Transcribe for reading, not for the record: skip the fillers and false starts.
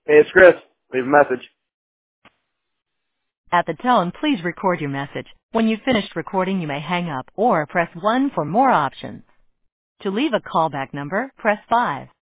Hey, it's Chris. Leave a message. At the tone, please record your message. When you've finished recording, you may hang up or press 1 for more options. To leave a callback number, press 5.